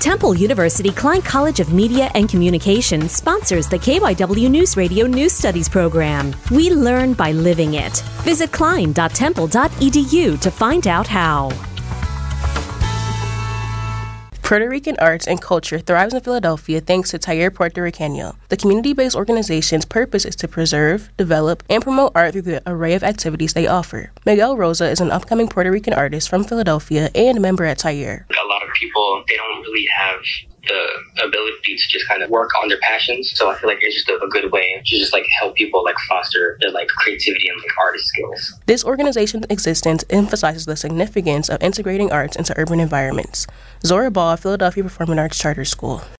Temple University Klein College of Media and Communication sponsors the KYW News Radio News Studies program. We learn by living it. Visit klein.temple.edu to find out how. Puerto Rican arts and culture thrives in Philadelphia thanks to Taller Puerto Riqueño. The community-based organization's purpose is to preserve, develop, and promote art through the array of activities they offer. Miguel Rosa is an upcoming Puerto Rican artist from Philadelphia and a member at Taller. A lot of people, they don't really have the ability to just kind of work on their passions. So I feel like it's just a good way to just like help people like foster their like creativity and like artist skills. This organization's existence emphasizes the significance of integrating arts into urban environments. Zora Ball, Philadelphia Performing Arts Charter School.